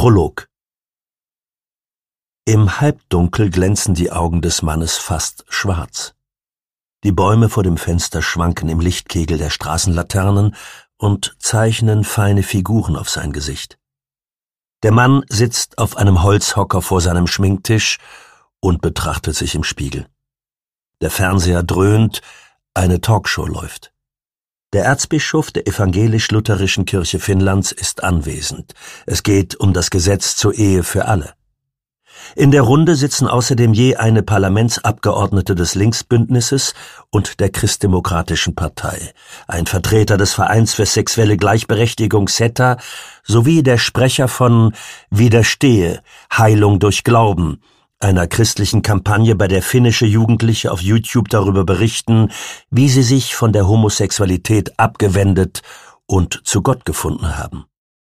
Prolog. Im Halbdunkel glänzen die Augen des Mannes fast schwarz. Die Bäume vor dem Fenster schwanken im Lichtkegel der Straßenlaternen und zeichnen feine Figuren auf sein Gesicht. Der Mann sitzt auf einem Holzhocker vor seinem Schminktisch und betrachtet sich im Spiegel. Der Fernseher dröhnt, eine Talkshow läuft. Der Erzbischof der evangelisch-lutherischen Kirche Finnlands ist anwesend. Es geht um das Gesetz zur Ehe für alle. In der Runde sitzen außerdem je eine Parlamentsabgeordnete des Linksbündnisses und der Christdemokratischen Partei, ein Vertreter des Vereins für sexuelle Gleichberechtigung SETA sowie der Sprecher von Widerstehe, Heilung durch Glauben, einer christlichen Kampagne, bei der finnische Jugendliche auf YouTube darüber berichten, wie sie sich von der Homosexualität abgewendet und zu Gott gefunden haben.